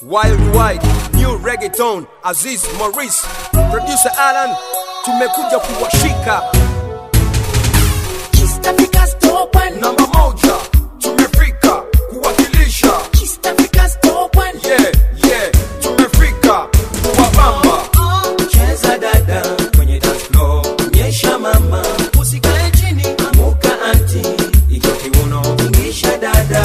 Worldwide, new reggaeton, Aziz Maurice, producer Alan, tumekuja kuwashika. East Africa's top one, Namba moja, tumefika kuwakilisha. East Africa's top one, Yeah, tumefika kuwabamba. cheza dada kwenye dance floor, nyesha mama, usikae chini, amuka anti, iko kiuno, tingisha dada.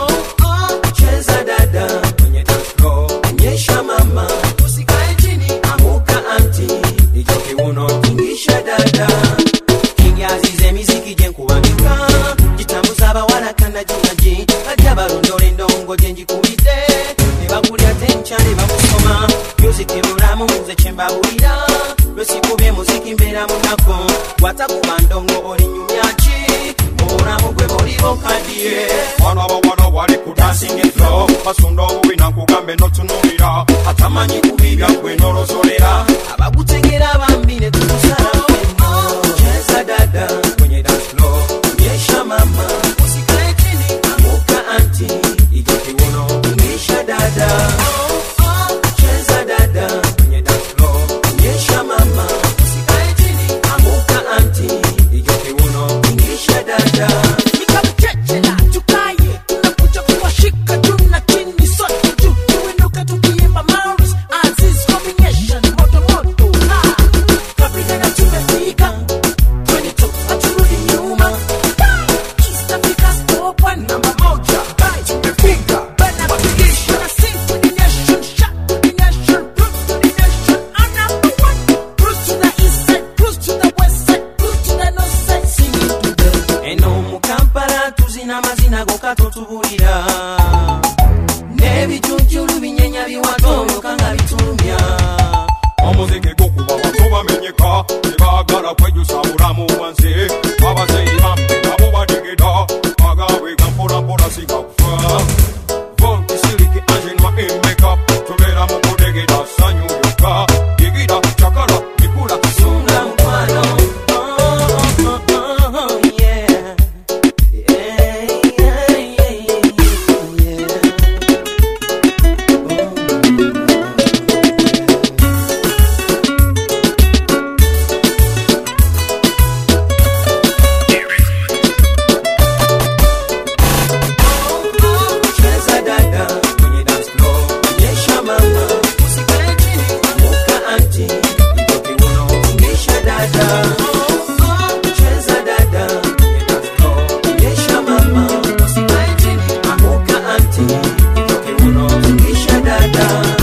Cheza dada kwenye dance floor, nyesha mama, usikae chini, amuka anti, iko kiuno, tingisha dada. Kinyazize miziki jenkubambika, jitambuza abawala kana jingaji, ajja balondole ndongo jenjikubite, ne bagulya tenchane bamusoma, music mulamu nze kyembawulira, lwesikubye muziki mbeera munako, watakuba ndongo olinyumya ki, obulamu gwe bulibo kadiye. Bana bawala wali ku dancing floor, basunda obubi nakugambe notunulira, atamanyi kubibya gwe nolozolera. Abakutegera bambi ne tukusala weno. Cheza dada kwenye dance floor, nyesha mama, usikae chini, amuka anti, iko kiuno, tingisha dada. Cheza dada kwenye dance floor, nyesha mama, usikae chini, amuka anti, iko kiuno, tingisha dada. Nikamchechela tukaye, tunakuja kuwashika juu na chini sote juu, tuinuka tukiimba Maurice Aziz combination moto moto. Kabila na tumefika 22 haturudi nyuma. East Africa's top one, Namba moja, tumefika kuwakilisha. Wanna sing to the nation, shout to the nation, cruise to the nation. I'm number one. Cruise to the east side, cruise to the west side, cruise to the north side, singing to them. Eno mu Kampala tuzina mazina gokato tubulira, n'ebijujjulu binyenya biwatoloka nga bitumya. Omuziki gukuba bato bamenyeka, tebaagala kwejusa bulamu bwansi, abazeyi bambi nabo badigida, agawe gampola mpola sikakufa. Funky siliki anjenwa in makeup, tubeera mu kudegeda sanyu yokka, digida chakala nikula Sunga mukwano. Yeah. Cheza dada kwenye dance floor, nyesha mama, usikae chini, amuka anti, iko kiuno, tingisha dada. Cheza dada kwenye dance floor, nyesha mama, usikae chini, amuka anti, iko kiuno, tingisha dada.